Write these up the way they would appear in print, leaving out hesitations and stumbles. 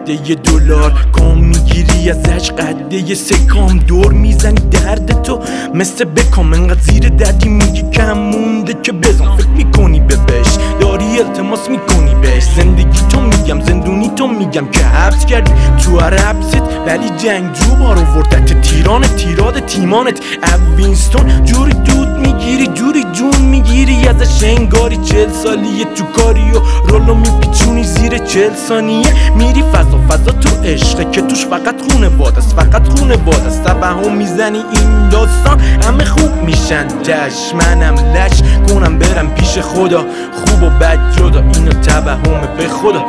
قده $1 کام میگیری ازش قده 3 کام دور میزنی درد تو مثل بکام انقدر زیر دردی میگی کم مونده که بزن فکر میکنی بهش داری التماس میکنی بهش زندگی تو میگم زندونی تو میگم که حبس کردی تو هر حبست ولی جنگجو بار آوردت تیراد تیمانت وینستون جوری دود میگیری جوری جون میگیری ازش انگاری 40 سالیه تو کاری و رولو میپیچونی زیر 40 ثانیه میری فضا تو عشقه که توش فقط خونه وادست توهم میزنی این داستان همه خوب میشن منم لش کنم برم پیش خدا خوب و بد جدا اینو توهمه به خدا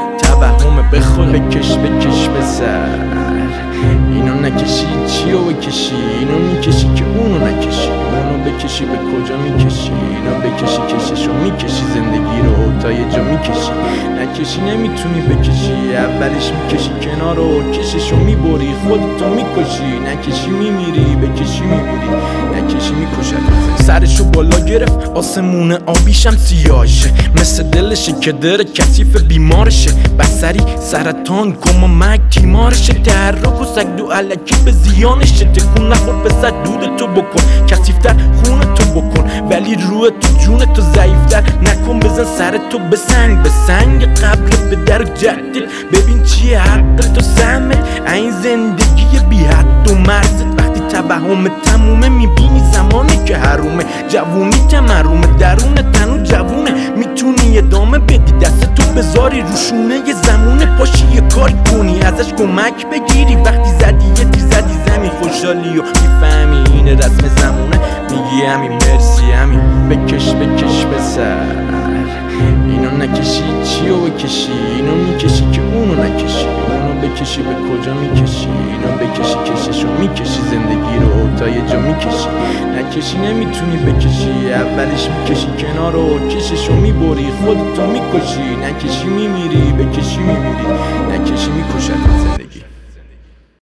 بکش بسر اینو نکشی چیو بکشی اینو میکشی که اونو نکشی اونو بکشی به کجا میکشی اینو بکشی کششو میکشی زندگی رو تا یه جا میکشی نکشی نمیتونی بکشی اولش میکشی کنار رو کششو میبری خودتو میکشی نکشی میمیری بکشی میمیری نکشی میکشد سرشو بالا گرفت آسمون آبیشم سیاهشه مثل دلشه که داره کثیف بیمارشه بسری سرطان کمامک تیمارشه تحرک و سگ دو علکی به زیانشه تکون نخور به صد دود تو بکن کثیفتر خون تو بکن ولی روح تو جون تو ضعیفتر نکن بزن سر تو به سنگ قبل به در جدید ببین چیه حق تو سمت این زندگی بی حد و مرزت وقتی توهم تمومه میبینی زمانی که حرومه جوونی تمرومه درون تنو جوونه میتونی ادامه بدی دست تو بذاری روشونه یه زمونه پاشی یه کاری کنی ازش کمک بگیری وقتی زدی زمین خوشحالی و میفهمی این رسم زمونه میگی همین مرسی همین بکش بسر اینو نکشی چیو بکشی اینو میکشی که اونو نکشی اونو بکشی به کجا میکشی اینو بکشی کششو میکشی زندگی رو تا یه جا میکشی نکشی نمیتونی بکشی اولش میکشی کنار رو کششو میبری خودتو میکشی نکشی میمیری بکشی میمیری نکشی میکشد زندگی